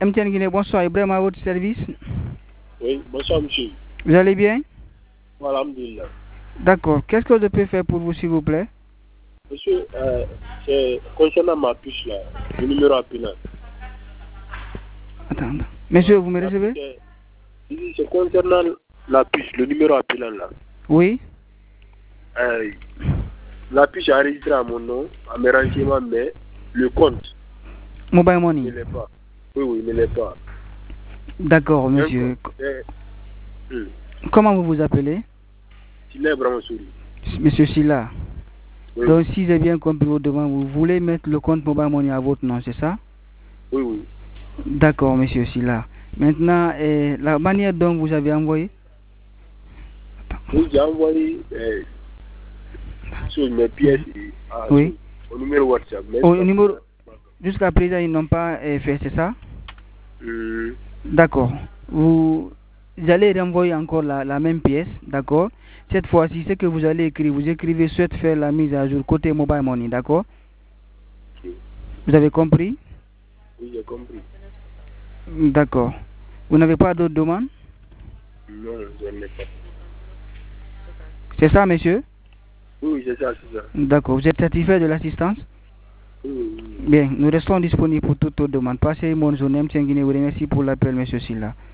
MTN Guinée, bonsoir. Ibrahim à votre service. Oui, bonsoir monsieur. Vous allez bien? Voilà, alhamdoulilah. D'accord. Qu'est-ce que je peux faire pour vous, s'il vous plaît? Monsieur, c'est concernant ma puce là, le numéro appelant. Attends. Monsieur, vous me recevez? C'est concernant la puce, le numéro appelant là. Oui. La puce est enregistrée à mon nom, à mes renseignements, mais le compte. Mobile Money. Ne l'est pas. Oui, ne l'est pas. D'accord, monsieur. Comment vous vous appelez? Silla Brahmasouri. Monsieur Silla. Oui. Donc, si j'ai bien compris vos demandes, vous voulez mettre le compte Mobile Money à votre nom, c'est ça? Oui. D'accord, monsieur Silla. Maintenant, la manière dont vous avez envoyé? Oui, j'ai envoyé sur mes pièces oui. Au numéro WhatsApp. Au numéro... Jusqu'à présent, ils n'ont pas fait, c'est ça? D'accord. Vous allez renvoyer encore la même pièce, d'accord? Cette fois-ci, ce que vous allez écrire, vous écrivez souhaite faire la mise à jour côté Mobile Money, d'accord? Okay. Vous avez compris? Oui, j'ai compris. D'accord. Vous n'avez pas d'autres demandes? Non, je n'ai pas. C'est ça, monsieur? Oui, c'est ça. D'accord. Vous êtes satisfait de l'assistance? Oui. Bien, nous restons disponibles pour toutes vos demandes. Passez une bonne journée. M. Guinée vous remercie pour l'appel, monsieur Silla.